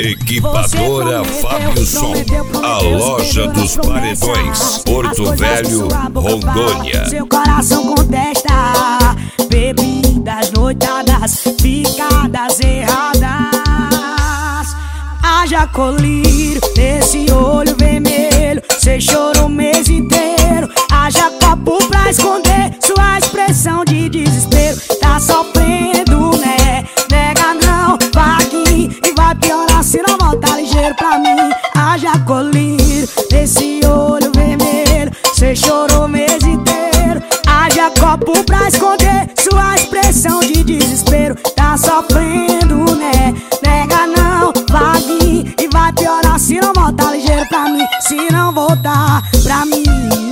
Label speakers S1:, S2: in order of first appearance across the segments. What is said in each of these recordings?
S1: Equipadora Fábio Som, a loja dos paredões, Porto Velho, Rondônia.
S2: Seu coração contesta, bebidas, noitadas, ficadas erradas. Haja colírio nesse olho vermelho, cê chorou o mês inteiro. Haja copo pra esconder sua expressão de desespero. Tá sofrendo, né? Nega não, vaguinho, e vai piorar se não voltar ligeiro pra mim. Haja colírio nesse olho vermelho, cê chorou o mês inteiro. Haja copo pra esconder sua expressão de desespero. Tá sofrendo, né? Nega não, vaguinho, e vai piorar se não voltar ligeiro pra mim. Se não voltar pra mim.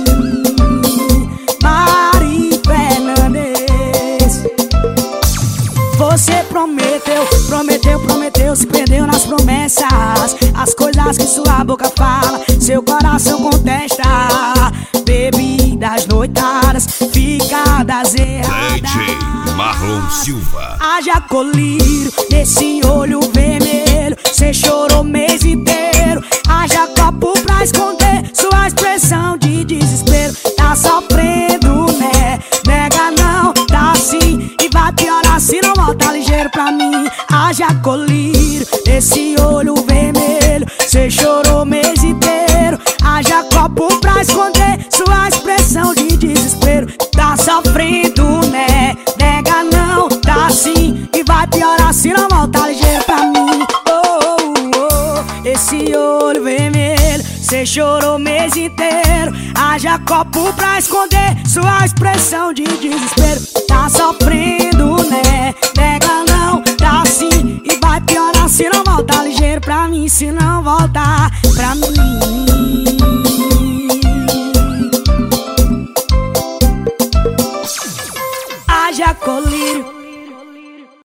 S2: Mari Fernandes, você prometeu, se perdeu nas promessas. As coisas que sua boca fala, seu coração contesta. Bebidas, noitadas, ficadas erradas.
S1: DJ Marlon Silva.
S2: Haja colírio nesse olho vermelho, cê chorou o mês inteiro. Haja copo pra esconder sua expressão de desespero. Tá sofrendo, né? Nega não, tá assim, e vai piorar se não voltar ligeiro pra mim. Haja colírio nesse olho vermelho, cê chorou o mês inteiro. Haja copo pra esconder sua expressão de desespero. Tá sofrendo, né? Nega não, tá assim, e vai piorar se não voltar ligeiro pra mim. Esse olho vermelho, cê chorou o mês inteiro. Haja copo pra esconder sua expressão de desespero. Tá sofrendo, né? Nega não, tá assim, e vai piorar se não voltar ligeiro pra mim. Se não voltar pra mim. Haja colírio